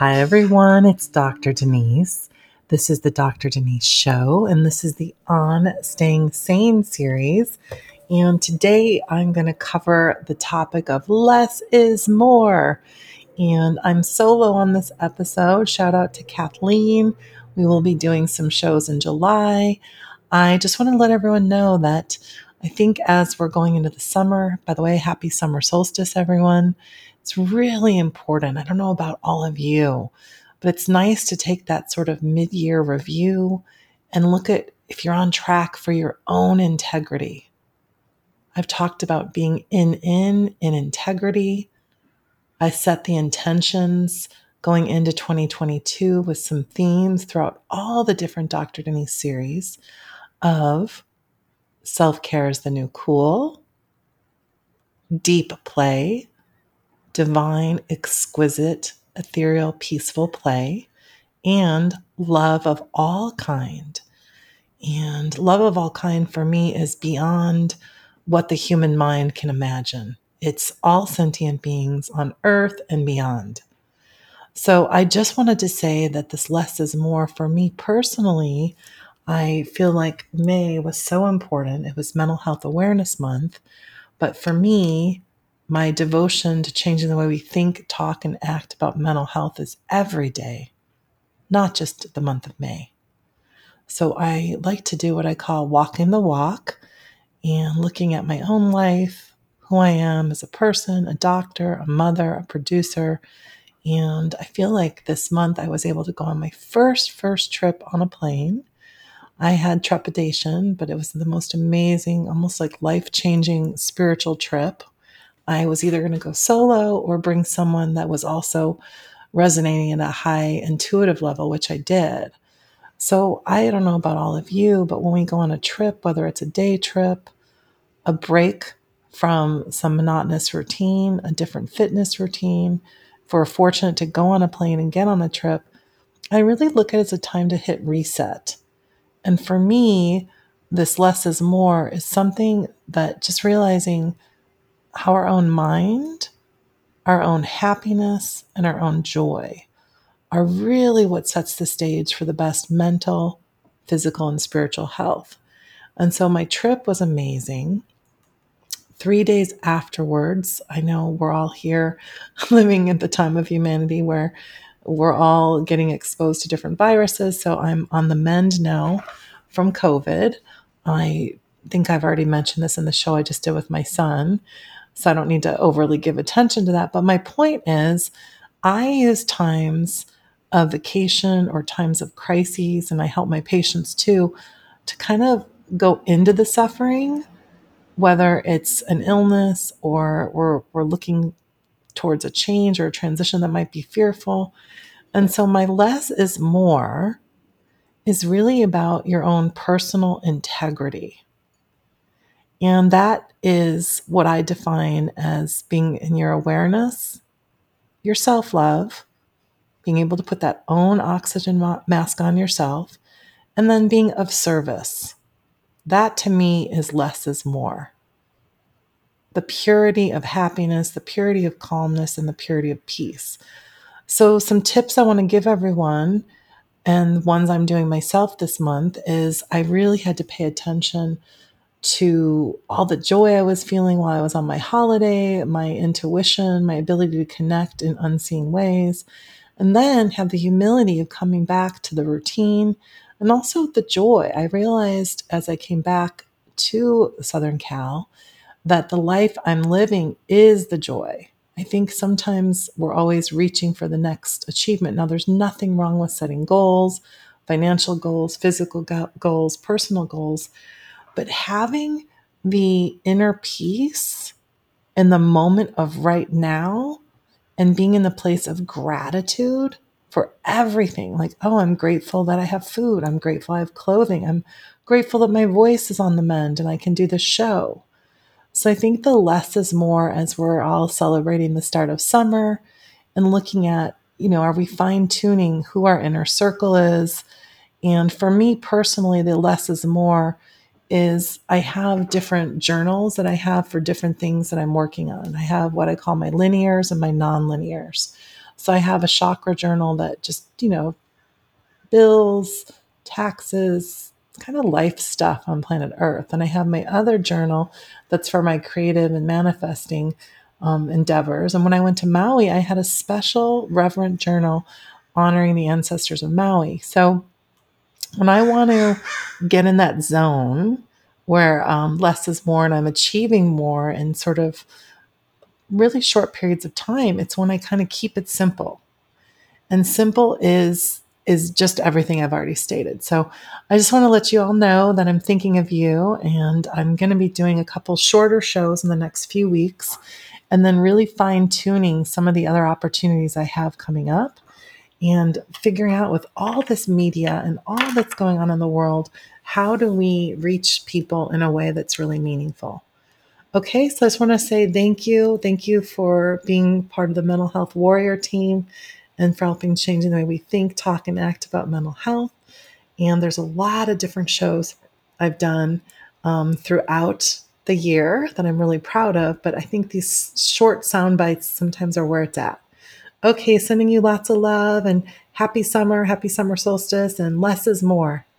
Hi, everyone. It's Dr. Denise. This is the Dr. Denise Show, and this is the On Staying Sane series. And today I'm going to cover the topic of less is more. And I'm solo on this episode. Shout out to Kathleen. We will be doing some shows in July. I just want to let everyone know that I think as we're going into the summer, by the way, happy summer solstice, everyone. It's really important. I don't know about all of you, but it's nice to take that sort of mid-year review and look at if you're on track for your own integrity. I've talked about being in integrity. I set the intentions going into 2022 with some themes throughout all the different Dr. Denise series of self-care is the new cool, deep play, divine, exquisite, ethereal, peaceful play, and love of all kind. And love of all kind for me is beyond what the human mind can imagine. It's all sentient beings on earth and beyond. So I just wanted to say that this less is more for me personally. I feel like May was so important. It was Mental Health Awareness Month. But for me, my devotion to changing the way we think, talk, and act about mental health is every day, not just the month of May. So I like to do what I call walking the walk and looking at my own life, who I am as a person, a doctor, a mother, a producer. And I feel like this month I was able to go on my first trip on a plane. I had trepidation, but it was the most amazing, almost like life-changing spiritual trip. I was either going to go solo or bring someone that was also resonating at a high intuitive level, which I did. So I don't know about all of you, but when we go on a trip, whether it's a day trip, a break from some monotonous routine, a different fitness routine, if we're fortunate to go on a plane and get on a trip, I really look at it as a time to hit reset. And for me, this less is more is something that just realizing how our own mind, our own happiness, and our own joy are really what sets the stage for the best mental, physical, and spiritual health. And so my trip was amazing. 3 days afterwards, I know we're all here living at the time of humanity where we're all getting exposed to different viruses. So I'm on the mend now from COVID. I think I've already mentioned this in the show I just did with my son. So I don't need to overly give attention to that. But my point is, I use times of vacation or times of crises, and I help my patients too, to kind of go into the suffering, whether it's an illness or we're looking towards a change or a transition that might be fearful. And so my less is more is really about your own personal integrity. And that is what I define as being in your awareness, your self-love, being able to put that own oxygen mask on yourself, and then being of service. That to me is less is more. The purity of happiness, the purity of calmness, and the purity of peace. So some tips I want to give everyone, and ones I'm doing myself this month, is I really had to pay attention to all the joy I was feeling while I was on my holiday, my intuition, my ability to connect in unseen ways, and then have the humility of coming back to the routine and also the joy. I realized as I came back to Southern Cal that the life I'm living is the joy. I think sometimes we're always reaching for the next achievement. Now, there's nothing wrong with setting goals, financial goals, physical goals, personal goals, but having the inner peace in the moment of right now and being in the place of gratitude for everything. Like, oh, I'm grateful that I have food. I'm grateful I have clothing. I'm grateful that my voice is on the mend and I can do the show. So I think the less is more as we're all celebrating the start of summer and looking at, are we fine tuning who our inner circle is? And for me personally, the less is more is I have different journals that I have for different things that I'm working on. I have what I call my linears and my non-linears. So I have a chakra journal that just, bills, taxes, kind of life stuff on planet Earth. And I have my other journal that's for my creative and manifesting endeavors. And when I went to Maui, I had a special reverent journal honoring the ancestors of Maui. So when I want to get in that zone where less is more and I'm achieving more in sort of really short periods of time, it's when I kind of keep it simple. And simple is just everything I've already stated. So I just want to let you all know that I'm thinking of you, and I'm going to be doing a couple shorter shows in the next few weeks, and then really fine tuning some of the other opportunities I have coming up, and figuring out with all this media and all that's going on in the world, how do we reach people in a way that's really meaningful? Okay, so I just want to say thank you. Thank you for being part of the Mental Health Warrior team and for helping changing the way we think, talk, and act about mental health. And there's a lot of different shows I've done throughout the year that I'm really proud of, but I think these short sound bites sometimes are where it's at. Okay, sending you lots of love and happy summer solstice, and less is more.